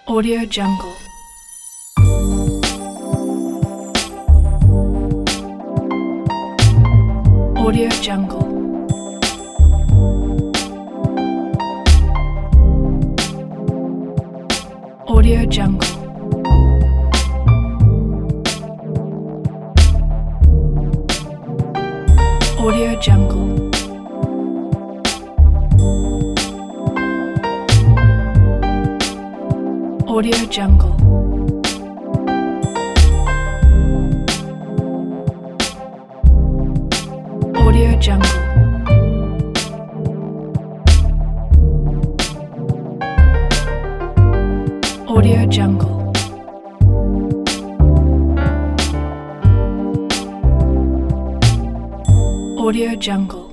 Audio Jungle. Audio Jungle. Audio Jungle. Audio Jungle. Audio Jungle. Audio Jungle. Audio Jungle. Audio Jungle.